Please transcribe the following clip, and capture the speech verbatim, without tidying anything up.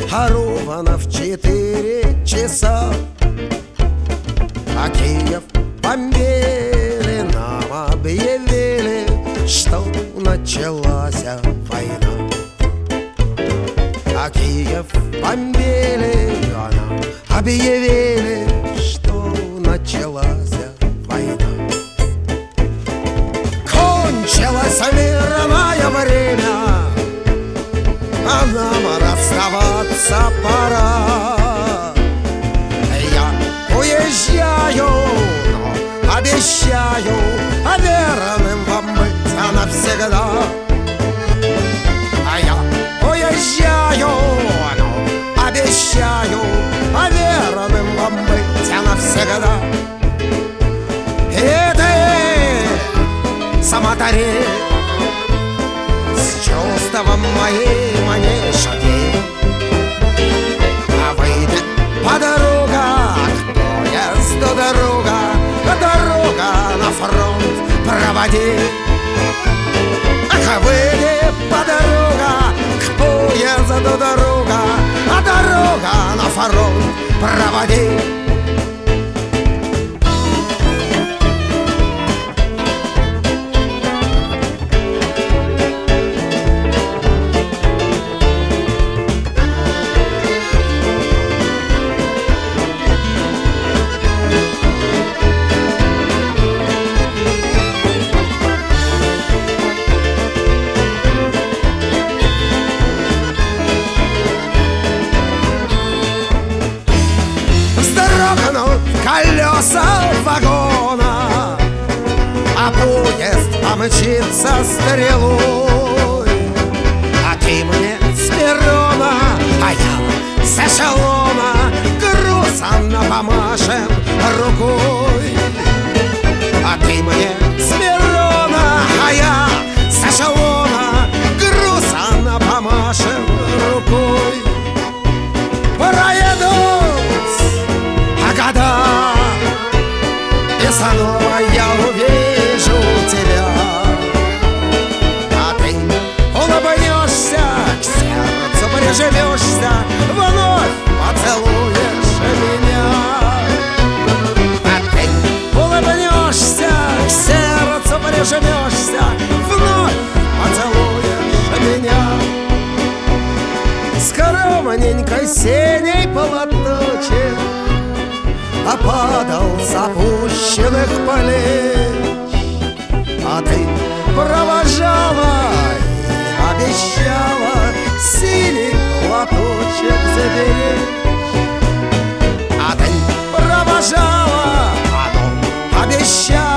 а ровно в четыре часа. А Киев бомбили, нам объявили, что началась война. А Киев бомбили, а нам объявили, что началась война. Кончилось мирное время, а нам расставаться пора. Я уезжаю, но обещаю верным вам быть навсегда. А я уезжаю, но обещаю верным вам быть навсегда. И ты, самотари, с чувством моим не шути. А выйдет подруга к поезду дорога, дорога на фронт проводи. Ах, выйдет подруга к поезду дорога, а дорога на фронт проводи. Колеса вагона, а поезд помчится стрелой. А ты мне с перрона, а я с эшелона, грустно помашем рукой. А ты мне с перрона, а я с эшелона, грустно помашем рукой. Проедут года, и снова я увижу тебя. А ты улыбнешься, к сердцу прижмешься, вновь поцелуешь меня. А ты улыбнешься, к сердцу прижмешься, вновь поцелуешь меня. Скромненько синей полоточек опадал с опущенных плеч, а ты провожала и обещала синий платочек заберечь. А ты провожала, а ну обещала